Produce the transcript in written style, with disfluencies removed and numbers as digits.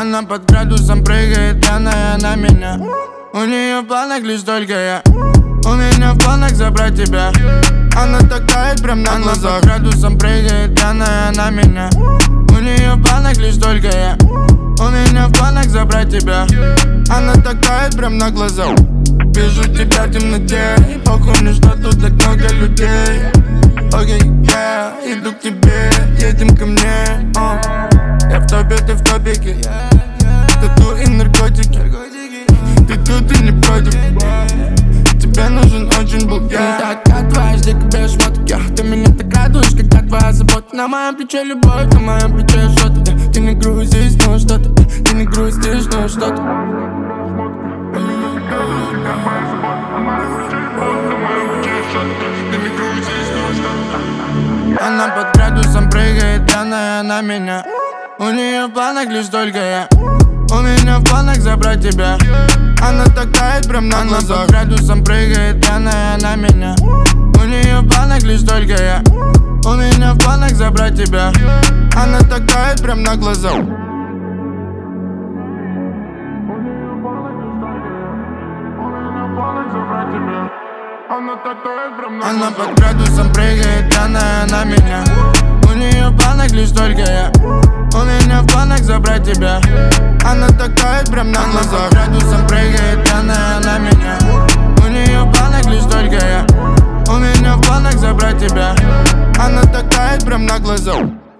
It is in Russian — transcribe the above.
Она под градусом прыгает, пьяная на меня. У нее в планах лишь только я. У меня в планах забрать тебя. Она такая прям на глазах. Она под градусом прыгает, пьяная на меня. У нее в планах лишь только я. У меня в планах забрать тебя. Она такая прям на глазах. Вижу тебя в темноте, похуй мне, что тут так много людей. Окей, я иду к тебе, едем ко мне. Я в топе, ты в топике. Тату и наркотики. Ты тут и не против. Тебе нужен очень был я. Так как дважды тебе шмотки. Ты меня так радуешь, когда твоя забота. На моем плече любовь, на моем плече что-то. Ты не грузишь, но что-то. Ты не грустишь, но что-то. Она под градусом прыгает, пьяная на меня. У нее в планах лишь только я. У меня в планах забрать тебя. Она такая прям на глазах. Она под градусом прыгает, пьяная на меня. У нее в планах лишь только я. У меня в планах забрать тебя. Она такая прям на глазах. Она под градусом прыгает, пьяная на меня. У нее в планах лишь только я. У меня в планах забрать тебя. Она такая прям на глазах. Под градусом прыгает, пьяная на меня. У нее в планах лишь только я. У меня в планах забрать тебя. Она такая прям на глазах.